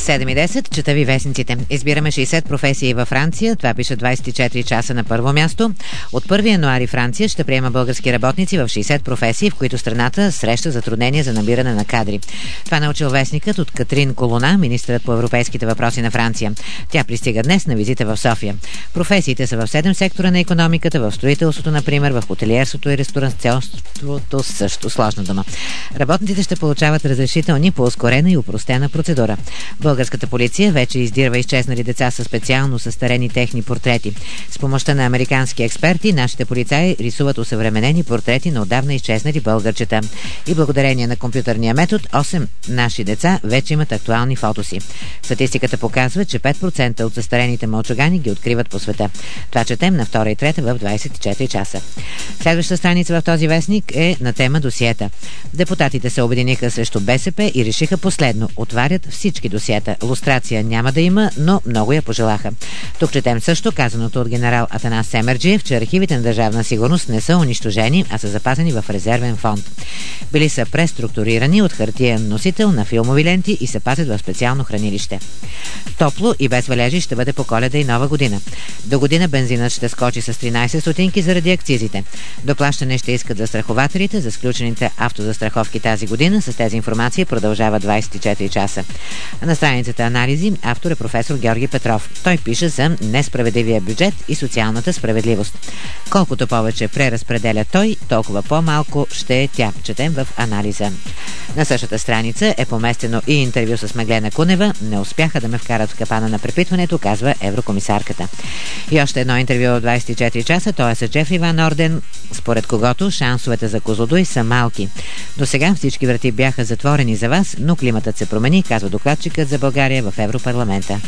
7:10, чета ви вестниците. Избираме 60 професии във Франция. Това пише 24 часа на първо място. От 1 януари Франция ще приема български работници в 60 професии, в които страната среща затруднения за набиране на кадри. Това научил вестникът от Катрин Колона, министърът по европейските въпроси на Франция. Тя пристига днес на визита в София. Професиите са в 7 сектора на икономиката, в строителството, например, в хотелиерството и ресторантьорството, също сложна дума. Работниците ще получават разрешителни по ускорена и упростена процедура. Българската полиция вече издирва изчезнали деца със специално състарени техни портрети. С помощта на американски експерти, нашите полицаи рисуват усъвременени портрети на отдавна изчезнали българчета. И благодарение на компютърния метод, 8 наши деца вече имат актуални фотоси. Статистиката показва, че 5% от застарените мълчугани ги откриват по света. Това четем на 2 и 3 в 24 часа. Следващата страница в този вестник е на тема досиета. Депутатите се обединиха срещу БСП и решиха последно. Отварят всички досиета. Лустрация няма да има, но много я пожелаха. Тук четем също казаното от генерал Атанас Семерджиев, че архивите на Държавна сигурност не са унищожени, а са запазени в резервен фонд. Били са преструктурирани от хартиен носител на филмови ленти и се пазят в специално хранилище. Топло и без валежи ще бъде по Коледа и Нова година. До година бензинът ще скочи с 13 стотинки заради акцизите. Доплащане ще искат застрахователите за сключените автозастраховки тази година. С тези информации продължава 24 часа. На страницата анализи автор е професор Георги Петров. Той пише за несправедливия бюджет и социалната справедливост. Колкото повече преразпределя той, толкова по-малко ще е тя. Четем в анализа. На същата страница е поместено и интервю с Меглена Кунева. Не успяха да ме вкарат в капана на препитването, казва еврокомисарката. И още едно интервю от 24 часа, то е с Джефри Ван Орден, според когото шансовете за Козлодуй са малки. До сега всички врати бяха затворени за вас, но климатът се промени, казва докладчикът за България в Европарламента.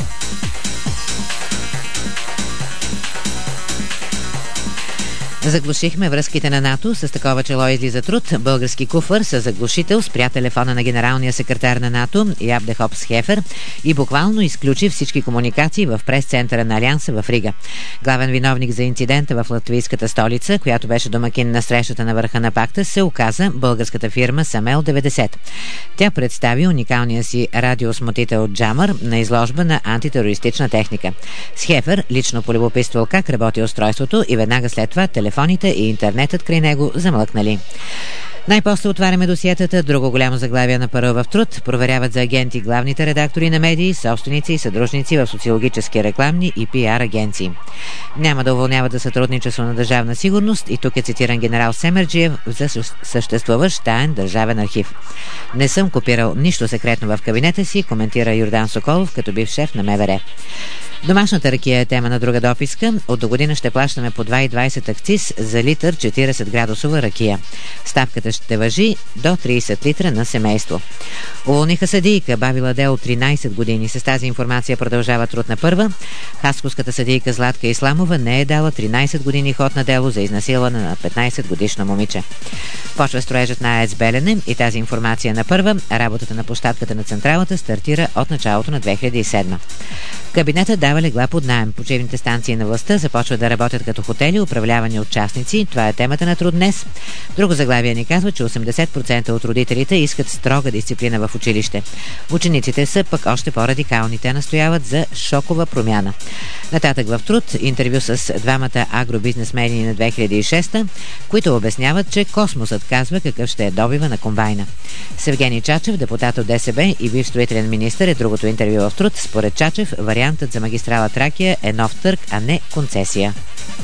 Заглушихме връзките на НАТО. С такова чело излиза труд. Български куфър с заглушител спря телефона на генералния секретар на НАТО Яп де Хопс Хефер и буквално изключи всички комуникации в прес-центъра на Алианса в Рига. Главен виновник за инцидента в латвийската столица, която беше домакин на срещата на върха на пакта, се оказа българската фирма Самел 90. Тя представи уникалния си радиосмотител Джамър на изложба на антитерористична техника. С Хефер лично полюбопитствал как работи устройството и веднага след това телефоните и интернетът край него замлъкнали. Най-после отваряме досиетата. Друго голямо заглавие на Първа в труд. Проверяват за агенти главните редактори на медии, собственици и съдружници в социологически, рекламни и пиар агенции. Няма да уволняват за сътрудничество на Държавна сигурност и тук е цитиран генерал Семерджиев за съществуващ таен държавен архив. Не съм копирал нищо секретно в кабинета си, коментира Йордан Соколов като бив шеф на МВР. Домашната ракия е тема на друга дописка. От до година ще плащаме по 2,20 акциз за литър 40 градусова ракия. Ставката ще важи до 30 литра на семейство. Уволниха съдийка, бавила дело 13 години. С тази информация продължава труд на Първа. Хасковската съдийка Златка Исламова не е дала 13 години ход на дело за изнасилване на 15-годишно момиче. Почва строежът на АЕЦ Белене и тази информация на Първа. Работата на площадката на централата стартира от началото на 2007. Кабинетът дава легла под наем. Почивните станции на властта започват да работят като хотели, управлявани от частници. Това е темата на труд днес. Друго заглавие ни казва, че 80% от родителите искат строга дисциплина в училище. Учениците са пък още по-радикални. Те настояват за шокова промяна. Нататък в труд интервю с двамата агробизнесмени на 2006, които обясняват, че космосът казва какъв ще е добива на комбайна. С Евгений Чачев, депутат от ДСБ и бивш строителен министър, е другото интервю в труд. Според Чачев, вариантът за магистрала Тракия е нов търг, а не концесия.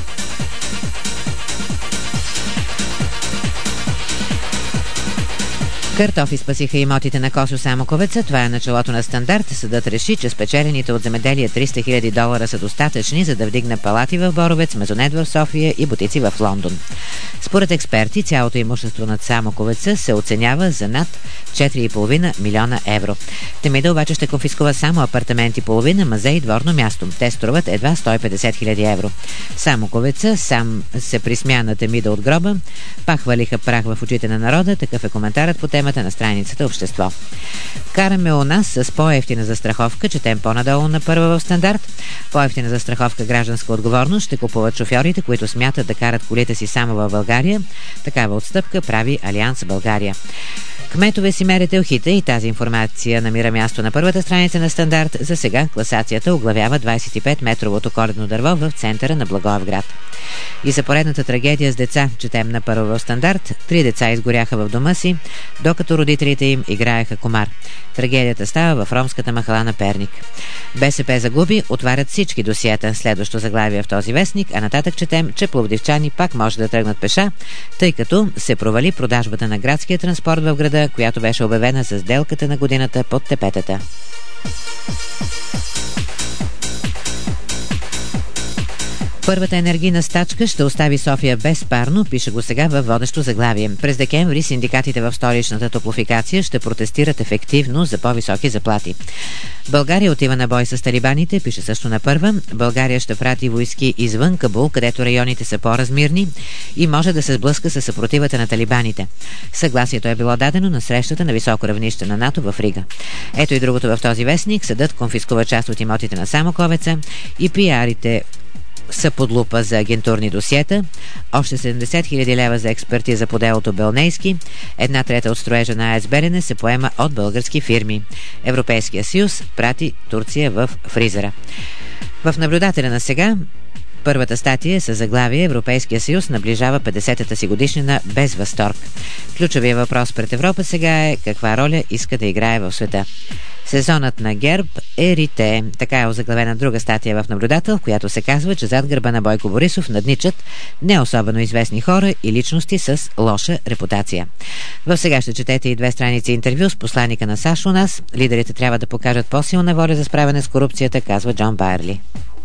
Картофи спасиха имотите на Косьо Самоковеца. Това е началото на стандарт. Съдът реши, че спечелените от земеделие $300 000 са достатъчни, за да вдигне палати в Боровец, мезонет в София и бутици в Лондон. Според експерти, цялото имущество над Самоковеца се оценява за над 4,5 милиона евро. Темида обаче ще конфискува само апартаменти половина, мазе и дворно място. Те струват едва 150 000 евро. Самоковеца сам се присмя на Темида от гроба. Пак хвалиха прах в очите на народа. Такъв е коментарът по тема темата на страницата Общество. Караме у нас с по-евтина застраховка, четем по-надолу на първа в Стандарт. По-евтина застраховка гражданска отговорност ще купуват шофьорите, които смятат да карат колите си само в България. Такава отстъпка прави Алианс България. Кметове си мерят елхите и тази информация намира място на първата страница на Стандарт. За сега класацията оглавява 25-метровото коледно дърво в центъра на Благоевград. И за поредната трагедия с деца, четем на първо в Стандарт. 3 деца изгоряха в дома си, докато родителите им играеха комар. Трагедията става в ромската махала на Перник. БСП загуби, отварят всички досиета. Следващо заглавие в този вестник, а нататък четем, че пловдивчани пак може да тръгнат пеша, тъй като се провали продажбата на градския транспорт в града, която беше обявена с сделката на годината под тепетата. Първата енергийна стачка ще остави София без парно, пише го сега във водещо заглавие. През декември синдикатите в столичната топлофикация ще протестират ефективно за по-високи заплати. България отива на бой с талибаните, пише също на първа. България ще прати войски извън Кабул, където районите са по-размирни и може да се сблъска с съпротивата на талибаните. Съгласието е било дадено на срещата на високо равнище на НАТО в Рига. Ето и другото в този вестник. Съдът конфискува част от имотите на Самоковеца и пиарите са под лупа за агентурни досиета, още 70 000 лева за експертиза по делото Белнейски, 1/3 от строежа на АЕЦ Белене се поема от български фирми. Европейския съюз прати Турция в фризера. В наблюдателя на сега първата статия е със заглавие Европейския съюз наближава 50-та си годишнина без възторг. Ключовият въпрос пред Европа сега е каква роля иска да играе в света. Сезонът на ГЕРБ е рите. Така е озаглавена друга статия в Наблюдател, в която се казва, че зад гърба на Бойко Борисов надничат не особено известни хора и личности с лоша репутация. В сега ще четете и 2 страници интервю с посланика на САЩ у нас. Лидерите трябва да покажат по-силна воля за справяне с корупцията, казва Джон Байерли.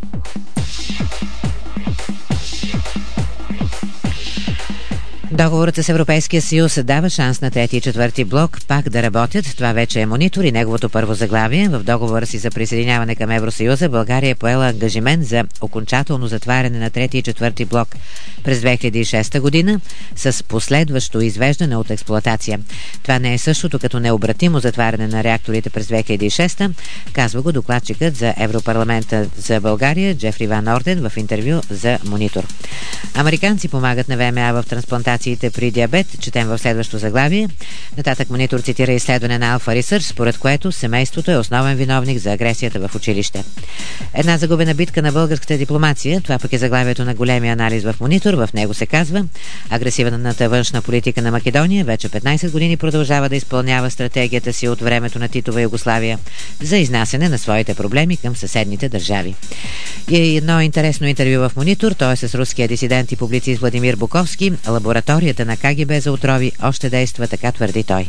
Договорът с Европейския съюз дава шанс на 3 и 4 блок пак да работят. Това вече е Монитор и неговото първо заглавие. В договора си за присъединяване към Евросъюза България е поела ангажимент за окончателно затваряне на 3 и 4 блок през 2006 година с последващо извеждане от експлоатация. Това не е същото като необратимо затваряне на реакторите през 2006, казва го докладчикът за Европарламента за България Джефри Ван Орден в интервю за Монитор. Американци помагат на ВМА в трансплантациите при диабет, четем в следващо заглавие. Нататък Монитор цитира изследване на Alpha Research, според което семейството е основен виновник за агресията в училище. Една загубена битка на българската дипломация, това пък е заглавието на големия анализ в Монитор. В него се казва: агресивната външна политика на Македония вече 15 години продължава да изпълнява стратегията си от времето на Титова Югославия за изнасяне на своите проблеми към съседните държави. И едно интересно интервю в Монитор, то е с руския дисидент и публицист Владимир Буковски. Лабораторията на КГБ за отрови още действа, така твърди той.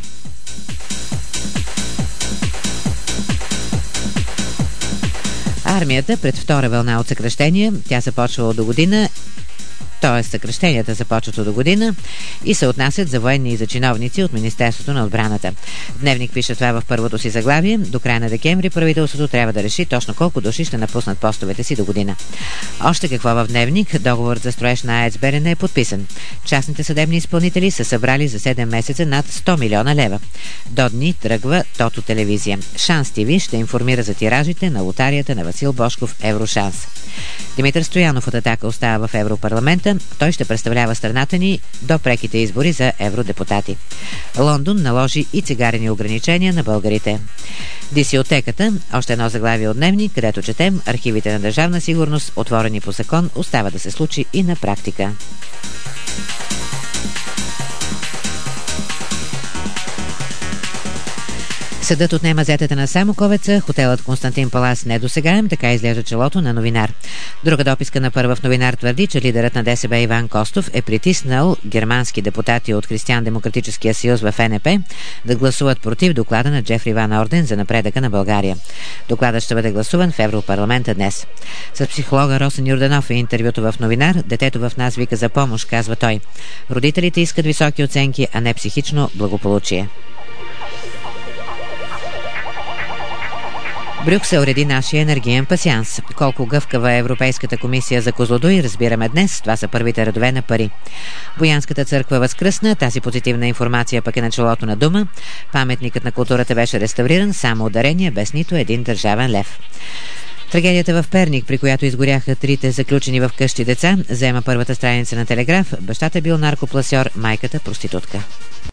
Армията пред втора вълна от съкращения, тя започва до година, т.е. съкращенията започват до година и се отнасят за военни и за чиновници от Министерството на отбраната. Дневник пише това в първото си заглавие. До края на декември правителството трябва да реши точно колко души ще напуснат постовете си до година. Още какво в Дневник? Договорът за строеж на АЕЦ Белене е подписан. Частните съдебни изпълнители са събрали за 7 месеца над 100 милиона лева. До дни тръгва Тото телевизия. Шанс ТВ ще информира за тиражите на лотарията на Васил Божков Еврошанс. Димитър Стоянов от Атака остава в Европарламента. Той ще представлява страната ни до преките избори за евродепутати. Лондон наложи и цигарени ограничения на българите. Дисиотеката, още едно заглавие от Дневник, където четем: архивите на Държавна сигурност, отворени по закон, остава да се случи и на практика. Съдът отнема зетата на Самоковеца, хотелът Константин Палас недосегаем, така изглежда челото на Новинар. Друга дописка на първа в Новинар твърди, че лидерът на ДСБ Иван Костов е притиснал германски депутати от Християн-демократическия съюз в ФНП да гласуват против доклада на Джефри Ван Орден за напредъка на България. Докладът ще бъде гласуван в Европарламента днес. С психолога Росен Юрданов е интервюто в Новинар. Детето в нас вика за помощ, казва той. Родителите искат високи оценки, а не психично благополучие. Брюксел реди нашия енергиен пасянс. Колко гъвкава е Европейската комисия за Козлодуй, разбираме днес. Това са първите редове на пари. Боянската църква възкръсна. Тази позитивна информация пък е началото на дума. Паметникът на културата беше реставриран, само ударение, без нито един държавен лев. Трагедията в Перник, при която изгоряха трите заключени в къщи деца, заема първата страница на Телеграф. Бащата бил наркопласьор, майката проститутка.